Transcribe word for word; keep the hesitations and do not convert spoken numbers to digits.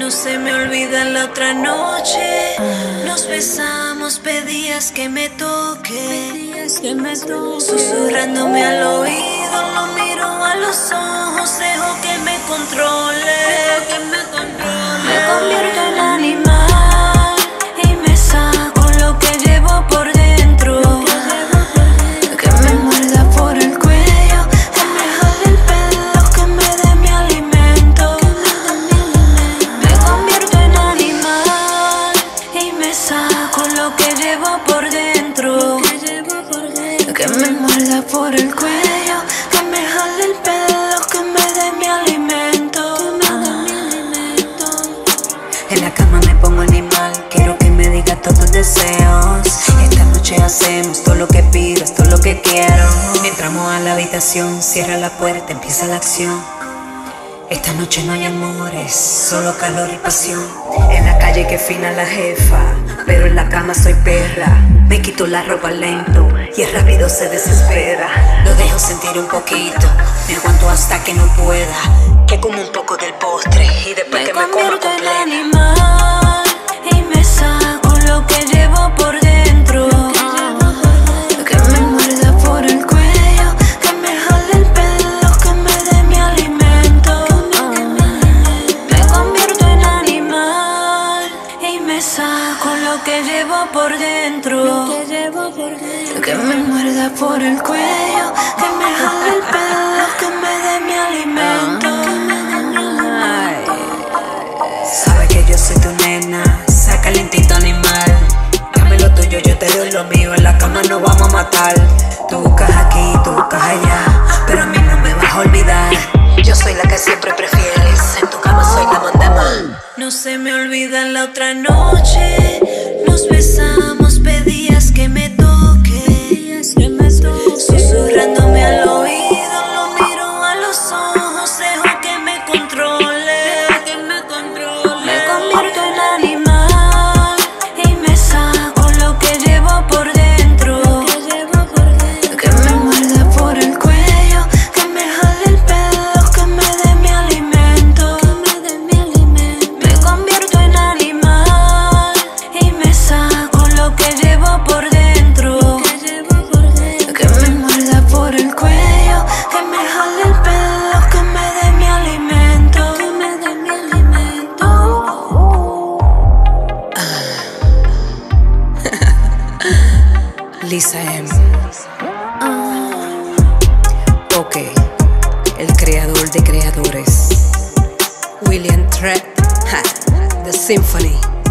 No se me olvida la otra noche. Nos besamos, pedías que me toque, que me toque. Susurrándome al oído, lo miro a los ojos, dejo que me controle, que me controle. Me convierto en animal y me saco lo que llevo por dentro. Que me muerda por el cuello, que me jale el pelo, que me dé mi alimento. Me convierto en animal y me saco lo que llevo por dentro. Que me muerda por el cuello, que me jale el pelo, que me dé mi alimento. En la cama me pongo animal, quiero que me diga todos tus deseos. Esta noche hacemos todo lo que pidas, todo lo que quiero. Entramos a la habitación, cierra la puerta, empieza la acción. Esta noche no hay amores, solo calor y pasión. En la calle que fina la jefa, pero en la cama soy perra. Me quito la ropa lento y el rápido se desespera. Lo dejo sentir un poquito, me aguanto hasta que no pueda. Que como un poco del postre y después que me coma completa. Animal y me saco lo que llevo por dentro. Que me muerda por el cuello, que me jale el pelo, que me dé mi alimento. Me convierto en animal y me saco lo que llevo por dentro. Que me muerda por el cuello, que me jale el pelo, que me dé mi alimento. Sabes que yo soy tu nena, saca el instinto animal. Dame lo tuyo, yo te doy lo mío. En la cama nos vamos a matar. Tú buscas aquí, tú buscas allá, pero a mí no me vas a olvidar. Yo soy la que siempre prefieres, en tu cama soy la mandama. No se me olvida la otra noche. Nos besamos, pedías que me toque, susurrándome al oído, lo miro a los ojos, dejo que me controle, que me controle. Me convierto en animal y me saco lo que llevo por dentro. Que me muerda por el cuello, que me jale el pelo, que me dé mi alimento. Me convierto en animal y me saco lo que llevo por dentro. Que me muerda por el cuello, que me jale el pelo, que me dé mi alimento. Que me dé mi alimento. Lisa M. Ok, el creador de creadores. William Trap, The Symphony.